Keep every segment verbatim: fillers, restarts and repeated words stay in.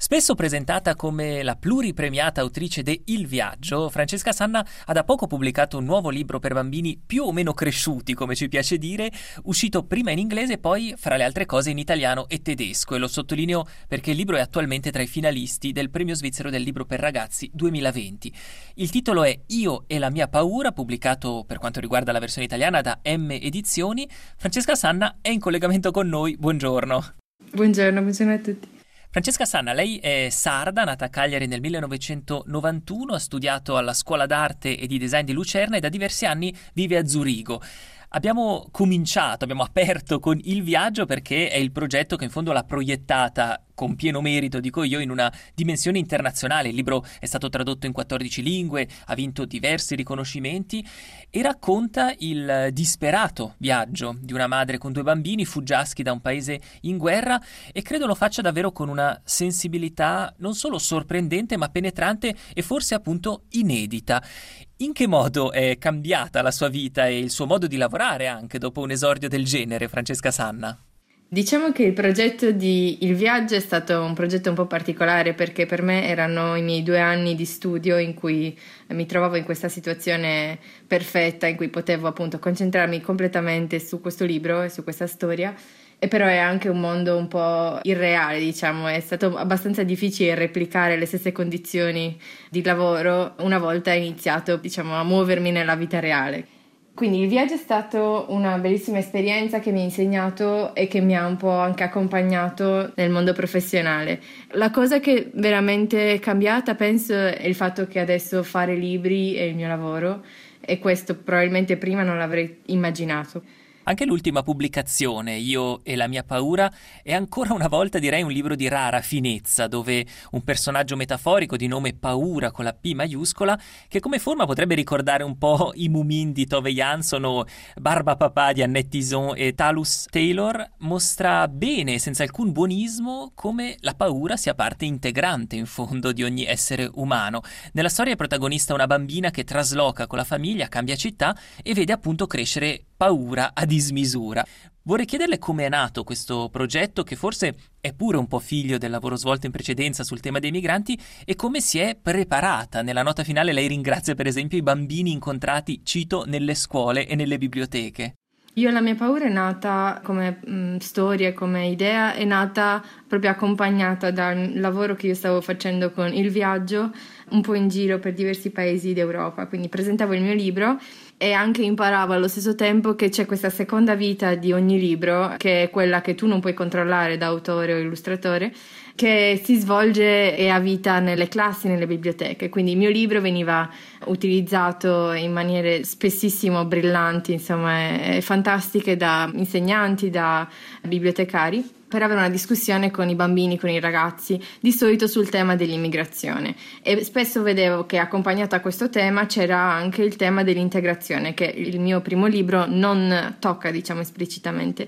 Spesso presentata come la pluripremiata autrice de Il Viaggio, Francesca Sanna ha da poco pubblicato un nuovo libro per bambini più o meno cresciuti, come ci piace dire, uscito prima in inglese e poi, fra le altre cose, in italiano e tedesco. E lo sottolineo perché il libro è attualmente tra i finalisti del Premio Svizzero del Libro per Ragazzi duemilaventi. Il titolo è Io e la mia paura, pubblicato per quanto riguarda la versione italiana da M Edizioni. Francesca Sanna è in collegamento con noi. Buongiorno. Buongiorno, buongiorno a tutti. Francesca Sanna, lei è sarda, nata a Cagliari nel millenovecentonovantuno, ha studiato alla Scuola d'Arte e di Design di Lucerna e da diversi anni vive a Zurigo. Abbiamo cominciato, abbiamo aperto con Il Viaggio perché è il progetto che in fondo l'ha proiettata con pieno merito, dico io, in una dimensione internazionale. Il libro è stato tradotto in quattordici lingue, ha vinto diversi riconoscimenti e racconta il disperato viaggio di una madre con due bambini fuggiaschi da un paese in guerra e credo lo faccia davvero con una sensibilità non solo sorprendente ma penetrante e forse appunto inedita. In che modo è cambiata la sua vita e il suo modo di lavorare anche dopo un esordio del genere, Francesca Sanna? Diciamo che il progetto di Il Viaggio è stato un progetto un po' particolare perché per me erano i miei due anni di studio in cui mi trovavo in questa situazione perfetta in cui potevo appunto concentrarmi completamente su questo libro e su questa storia. E però è anche un mondo un po' irreale, diciamo, è stato abbastanza difficile replicare le stesse condizioni di lavoro una volta iniziato, diciamo, a muovermi nella vita reale. Quindi il viaggio è stato una bellissima esperienza che mi ha insegnato e che mi ha un po' anche accompagnato nel mondo professionale. La cosa che veramente è cambiata, penso, è il fatto che adesso fare libri è il mio lavoro e questo probabilmente prima non l'avrei immaginato. Anche l'ultima pubblicazione, Io e la mia paura, è ancora una volta direi un libro di rara finezza, dove un personaggio metaforico di nome Paura con la P maiuscola, che come forma potrebbe ricordare un po' i Mumin di Tove Jansson o Barba Papà di Annette Tison e Talus Taylor, mostra bene, senza alcun buonismo, come la paura sia parte integrante in fondo di ogni essere umano. Nella storia è protagonista una bambina che trasloca con la famiglia, cambia città e vede appunto crescere paura a dismisura. Vorrei chiederle come è nato questo progetto, che forse è pure un po' figlio del lavoro svolto in precedenza sul tema dei migranti, e come si è preparata. Nella nota finale lei ringrazia per esempio i bambini incontrati, cito, nelle scuole e nelle biblioteche. Io la mia paura è nata come mh, storia, come idea, è nata proprio accompagnata dal lavoro che io stavo facendo con Il Viaggio, un po' in giro per diversi paesi d'Europa, quindi presentavo il mio libro e anche imparavo allo stesso tempo che c'è questa seconda vita di ogni libro, che è quella che tu non puoi controllare da autore o illustratore, che si svolge e ha vita nelle classi, nelle biblioteche. Quindi il mio libro veniva utilizzato in maniere spessissimo brillanti, insomma, e fantastiche da insegnanti, da bibliotecari, per avere una discussione con i bambini, con i ragazzi, di solito sul tema dell'immigrazione. E spesso vedevo che accompagnato a questo tema c'era anche il tema dell'integrazione, che il mio primo libro non tocca, diciamo, esplicitamente.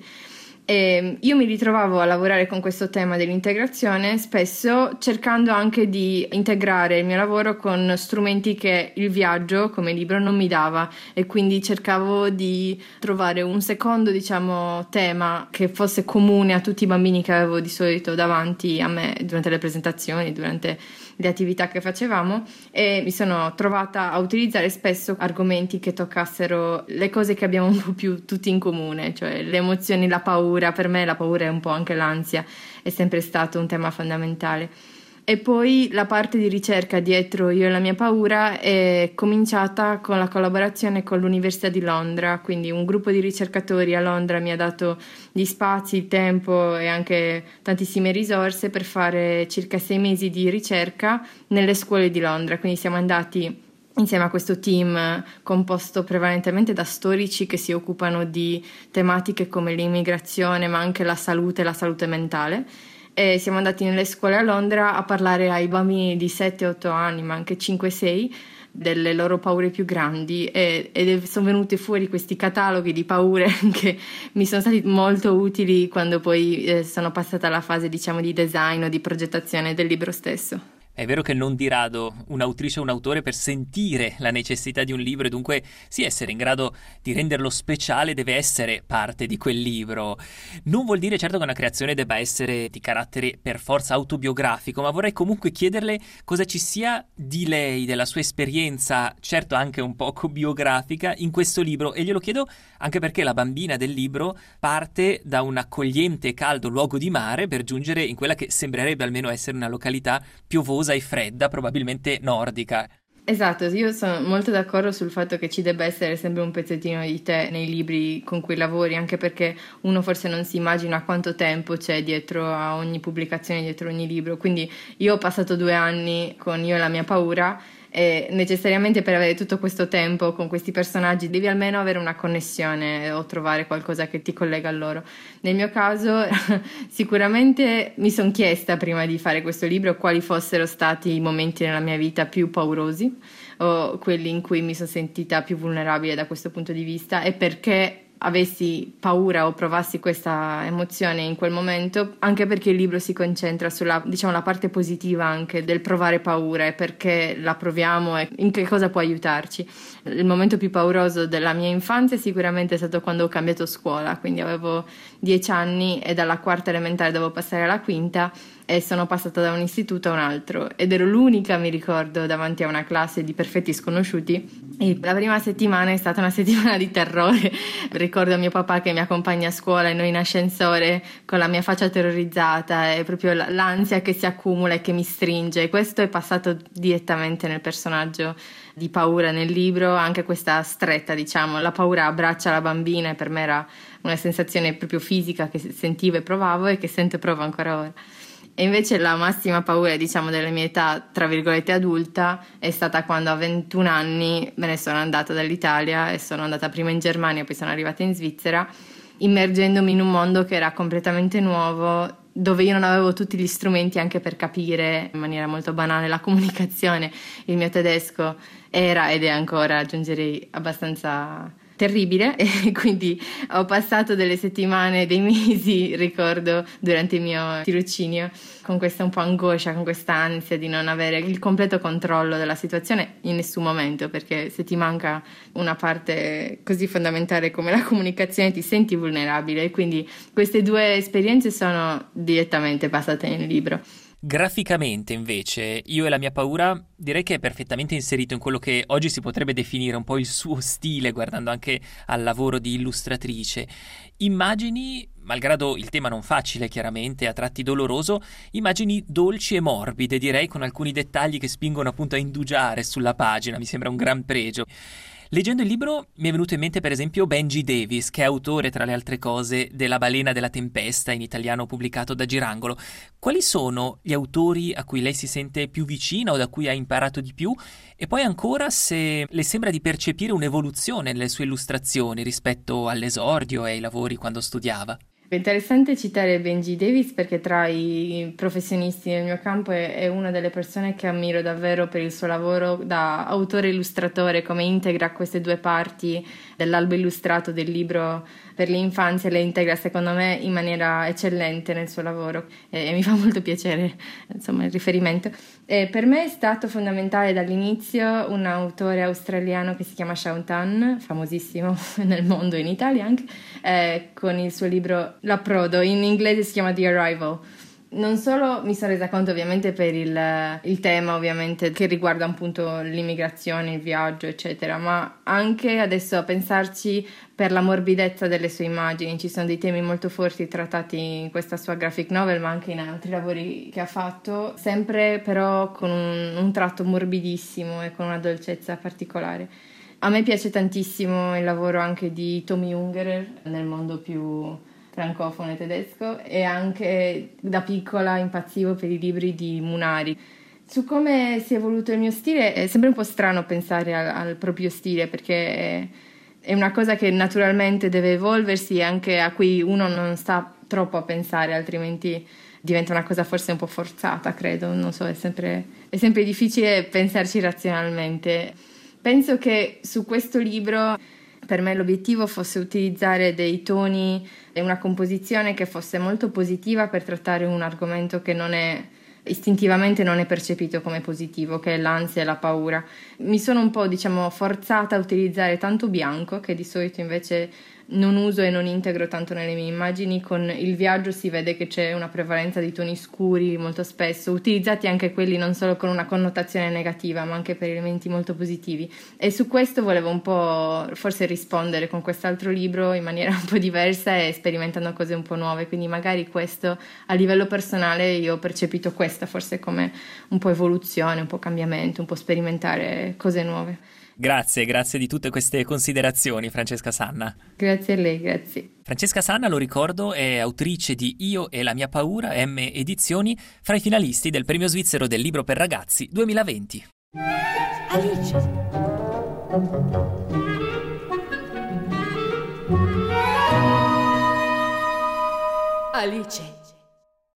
E io mi ritrovavo a lavorare con questo tema dell'integrazione, spesso cercando anche di integrare il mio lavoro con strumenti che Il Viaggio come libro non mi dava, e quindi cercavo di trovare un secondo, diciamo, tema che fosse comune a tutti i bambini che avevo di solito davanti a me durante le presentazioni, durante le attività che facevamo, e mi sono trovata a utilizzare spesso argomenti che toccassero le cose che abbiamo un po' più tutti in comune, cioè le emozioni, la paura. Per me la paura è un po' anche l'ansia, è sempre stato un tema fondamentale. E poi la parte di ricerca dietro Io e la mia paura è cominciata con la collaborazione con l'Università di Londra, quindi un gruppo di ricercatori a Londra mi ha dato gli spazi, il tempo e anche tantissime risorse per fare circa sei mesi di ricerca nelle scuole di Londra. Quindi siamo andati insieme a questo team composto prevalentemente da storici che si occupano di tematiche come l'immigrazione, ma anche la salute e la salute mentale. E siamo andati nelle scuole a Londra a parlare ai bambini di sette otto anni, ma anche cinque sei, delle loro paure più grandi, e, ed sono venuti fuori questi cataloghi di paure che mi sono stati molto utili quando poi eh, sono passata alla fase, diciamo, di design o di progettazione del libro stesso. È vero che non di rado un'autrice o un autore, per sentire la necessità di un libro e dunque sì essere in grado di renderlo speciale, deve essere parte di quel libro. Non vuol dire certo che una creazione debba essere di carattere per forza autobiografico, ma vorrei comunque chiederle cosa ci sia di lei, della sua esperienza, certo anche un poco biografica, in questo libro, e glielo chiedo anche perché la bambina del libro parte da un accogliente e caldo luogo di mare per giungere in quella che sembrerebbe almeno essere una località piovosa e fredda, probabilmente nordica. Esatto, io sono molto d'accordo sul fatto che ci debba essere sempre un pezzettino di te nei libri con cui lavori, anche perché uno forse non si immagina quanto tempo c'è dietro a ogni pubblicazione, dietro ogni libro. Quindi io ho passato due anni con Io e la mia paura, e necessariamente per avere tutto questo tempo con questi personaggi devi almeno avere una connessione o trovare qualcosa che ti collega a loro. Nel mio caso sicuramente mi sono chiesta prima di fare questo libro quali fossero stati i momenti nella mia vita più paurosi o quelli in cui mi sono sentita più vulnerabile da questo punto di vista, e perché avessi paura o provassi questa emozione in quel momento, anche perché il libro si concentra sulla, diciamo, la parte positiva anche del provare paura e perché la proviamo e in che cosa può aiutarci. Il momento più pauroso della mia infanzia sicuramente è stato quando ho cambiato scuola, quindi avevo dieci anni e dalla quarta elementare dovevo passare alla quinta e sono passata da un istituto a un altro ed ero l'unica, mi ricordo, davanti a una classe di perfetti sconosciuti. E la prima settimana è stata una settimana di terrore. Ricordo mio papà che mi accompagna a scuola e noi in ascensore con la mia faccia terrorizzata e proprio l'ansia che si accumula e che mi stringe. Questo è passato direttamente nel personaggio di paura nel libro, anche questa stretta, diciamo, la paura abbraccia la bambina e per me era una sensazione proprio fisica che sentivo e provavo e che sento e provo ancora ora. E invece la massima paura, diciamo, della mia età, tra virgolette, adulta, è stata quando a ventuno anni me ne sono andata dall'Italia e sono andata prima in Germania, poi sono arrivata in Svizzera, immergendomi in un mondo che era completamente nuovo, dove io non avevo tutti gli strumenti anche per capire in maniera molto banale la comunicazione. Il mio tedesco era ed è ancora, aggiungerei, abbastanza terribile, e quindi ho passato delle settimane, dei mesi, ricordo, durante il mio tirocinio con questa un po' angoscia, con questa ansia di non avere il completo controllo della situazione in nessun momento, perché se ti manca una parte così fondamentale come la comunicazione ti senti vulnerabile, e quindi queste due esperienze sono direttamente passate nel libro. Graficamente, invece, Io e la mia paura direi che è perfettamente inserito in quello che oggi si potrebbe definire un po' il suo stile, guardando anche al lavoro di illustratrice. Immagini, malgrado il tema non facile, chiaramente, a tratti doloroso, immagini dolci e morbide, direi, con alcuni dettagli che spingono appunto a indugiare sulla pagina, mi sembra un gran pregio. Leggendo il libro mi è venuto in mente per esempio Benji Davis, che è autore, tra le altre cose, della Balena della tempesta, in italiano pubblicato da Girangolo. Quali sono gli autori a cui lei si sente più vicina o da cui ha imparato di più? E poi ancora se le sembra di percepire un'evoluzione nelle sue illustrazioni rispetto all'esordio e ai lavori quando studiava. È interessante citare Benji Davis perché tra i professionisti nel mio campo è, è una delle persone che ammiro davvero per il suo lavoro da autore-illustratore, come integra queste due parti dell'albo illustrato del libro per l'infanzia, le integra secondo me in maniera eccellente nel suo lavoro e, e mi fa molto piacere, insomma, il riferimento. E per me è stato fondamentale dall'inizio un autore australiano che si chiama Shaun Tan, famosissimo nel mondo e in Italia anche, eh, con il suo libro L'approdo, in inglese si chiama The Arrival. Non solo mi sono resa conto ovviamente per il, il tema ovviamente che riguarda appunto l'immigrazione, il viaggio eccetera, ma anche adesso a pensarci per la morbidezza delle sue immagini. Ci sono dei temi molto forti trattati in questa sua graphic novel ma anche in altri lavori che ha fatto, sempre però con un, un tratto morbidissimo e con una dolcezza particolare. A me piace tantissimo il lavoro anche di Tommy Ungerer nel mondo più francofono e tedesco, e anche da piccola impazzivo per i libri di Munari. Su come si è evoluto il mio stile è sempre un po' strano pensare al, al proprio stile, perché è, è una cosa che naturalmente deve evolversi e anche a cui uno non sta troppo a pensare, altrimenti diventa una cosa forse un po' forzata, credo, non so, è sempre, è sempre difficile pensarci razionalmente. Penso che su questo libro per me l'obiettivo fosse utilizzare dei toni e una composizione che fosse molto positiva per trattare un argomento che non è istintivamente non è percepito come positivo, che è l'ansia e la paura. Mi sono un po', diciamo, forzata a utilizzare tanto bianco, che di solito invece non uso e non integro tanto nelle mie immagini. Con Il viaggio si vede che c'è una prevalenza di toni scuri molto spesso, utilizzati anche quelli non solo con una connotazione negativa ma anche per elementi molto positivi, e su questo volevo un po' forse rispondere con quest'altro libro in maniera un po' diversa e sperimentando cose un po' nuove, quindi magari questo a livello personale io ho percepito questa forse come un po' evoluzione, un po' cambiamento, un po' sperimentare cose nuove. Grazie, grazie di tutte queste considerazioni, Francesca Sanna. Grazie a lei, grazie. Francesca Sanna, lo ricordo, è autrice di Io e la mia paura, M Edizioni, fra i finalisti del Premio Svizzero del Libro per Ragazzi duemilaventi. Alice. Alice.